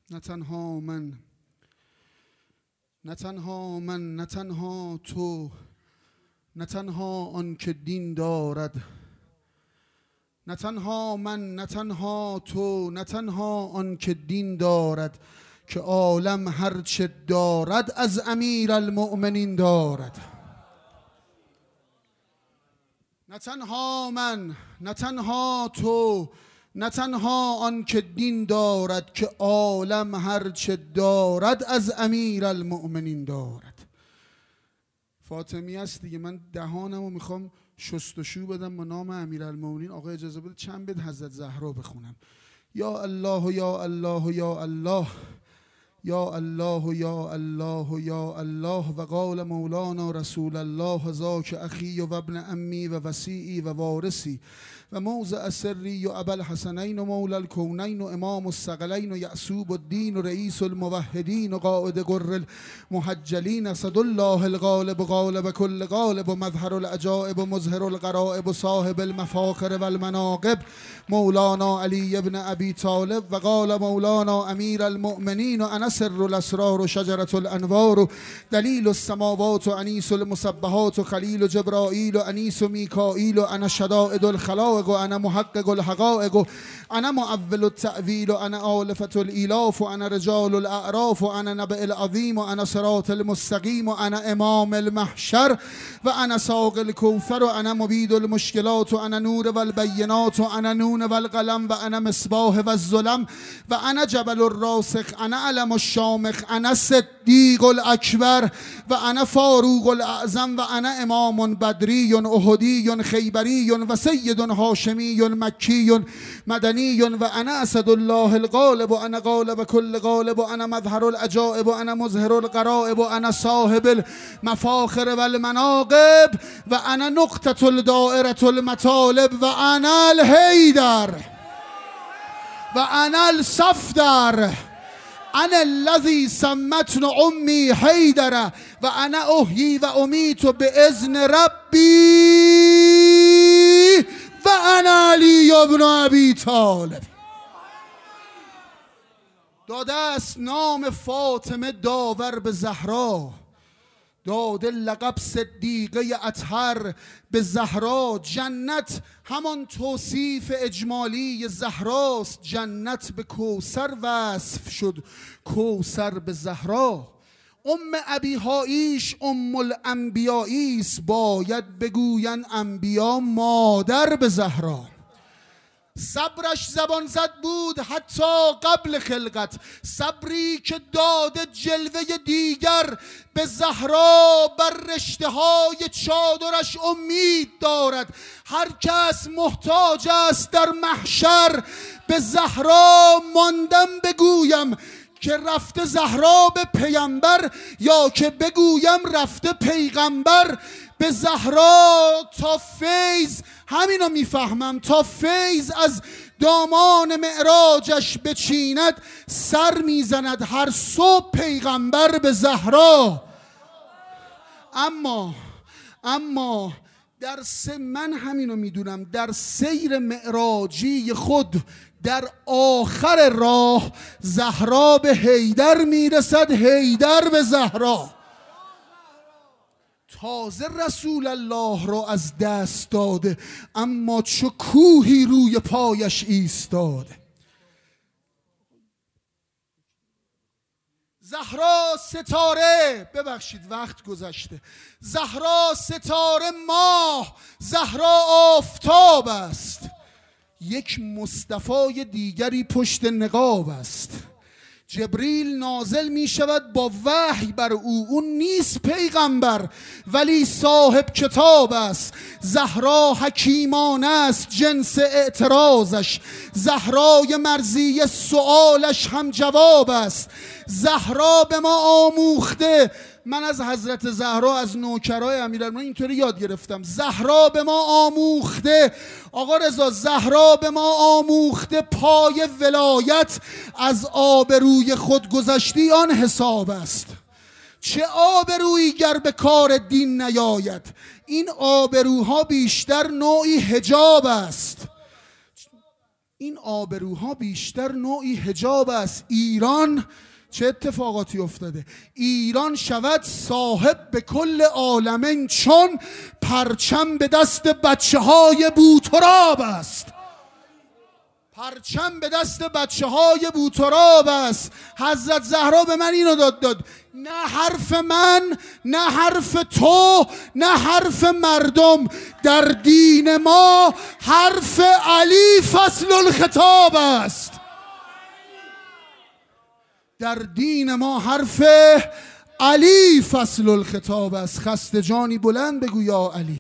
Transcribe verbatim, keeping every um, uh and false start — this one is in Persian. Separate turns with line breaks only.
نه تنها من، نه تنها من، نه تنها تو، نه تنها آن که دین دارد، نه تنها من، نه تنها تو، نه تنها آن که دین دارد، که عالم هرچه دارد از امیرالمؤمنین دارد. نه تنها من، نه تنها تو، نه تنها آن که دین دارد، که عالم هرچه دارد از امیرالمؤمنین دارد. فاطمی است دیگه. من دهانمو میخوام شستشو بدم با نام امیرالمؤمنین. آقا اجازه بده چند بیت حضرت زهرا بخونم. یا الله یا الله یا الله یا الله یا الله یا الله. و قال مولانا رسول الله ذاک اخی و ابن امی و وسیعی و وارثی و موضع سری و ابا الحسنین و مولا الکونین و امام الثقلین و یعصوب الدین و رئیس الموحدین و قائد غر المحجلین اسد الله الغالب غالب کل غالب و مظهر العجائب و مظهر الغرائب و صاحب المفاخر والمناقب مولانا علی ابن ابی طالب. و قال مولانا امیر المؤمنین و انا سر الاسرار و شجرة الانوار و دلیل السماوات و انیس المسبحات و خلیل جبرائیل و انیس میکائیل و انا شدائد الخلائق و انا محقق الحقائق و انا معول التأویل و انا آلفة الایلاف و انا رجال الاعراف و انا نبأ العظیم و انا صراط المستقیم و انا امام المحشر و انا ساق الکوثر و انا مبید المشکلات و انا نور والبینات و انا نون والقلم و انا مصباح والظلم و انا جبل الراسخ انا علم الشامخ انا صدیق الاکبر و انا فاروق الاعظم و انا امام بدری احدی خیبری و سید هاشمی مکی مدنی و انا اسد الله الغالب و انا غالب کل غالب و انا مظهر العجائب و انا مظهر الغرائب و انا صاحب المفاخر والمناقب و انا نقطة الدائرة المطالب و انا الحیدر و انا الصفدر انا الذي سمتن امي حیدر و انا احیی و امیت باذن ربی و انا علی ابن ابی طالب. داده است نام فاطمه داور به زهرا، داده لقب صدیقه اطهر به زهرا. جنت همان توصیف اجمالی زهراست، جنت به کوثر وصف شد، کوثر به زهرا. ام ابیهاییش ام الانبیاییست، باید بگوین انبیا مادر به زهرا. صبرش زبان زد بود حتی قبل خلقت، صبری که داده جلوه دیگر به زهرا. بر رشته های چادرش امید دارد، هر کس محتاج است در محشر به زهرا. ماندم بگویم که رفته زهرا به پیامبر، یا که بگویم رفته پیغمبر به زهرا. تا فیض، همینو میفهمم، تا فیض از دامان معراجش بچیند، سر میزند هر صبح پیغمبر به زهرا. اما اما در س... من همینو میدونم، در سیر معراجی خود در آخر راه زهرا به حیدر میرسد، حیدر به زهرا. تازه رسول الله را از دست داده، اما چو کوهی روی پایش ایستاده. زهرا ستاره، ببخشید وقت گذشته، زهرا ستاره ماه، زهرا آفتاب است. یک مصطفی دیگری پشت نقاب است. جبریل نازل می شود با وحی بر او، اون نیست پیغمبر ولی صاحب کتاب است. زهرا حکیمانه است جنس اعتراضش، زهرای مرضی سؤالش هم جواب است. زهرا به ما آموخته، من از حضرت زهرا از نوکرای امیرالمومنین اینطوری یاد گرفتم، زهرا به ما آموخته، آقا رضا زهرا به ما آموخته پای ولایت از آبروی خود گذشتی آن حساب است. چه آبرویی گر به کار دین نیاید، این آبروها بیشتر نوعی حجاب است. این آبروها بیشتر نوعی حجاب است. ایران چه اتفاقاتی افتاده؟ ایران شود صاحب به کل عالمین چون پرچم به دست بچه های بوتراب است. پرچم به دست بچه های بوتراب است. حضرت زهرا به من اینو داد داد نه حرف من، نه حرف تو، نه حرف مردم. در دین ما حرف علی فصل الخطاب است. در دین ما حرف علی فصل الخطاب است. خسته جانی بلند بگو یا علی.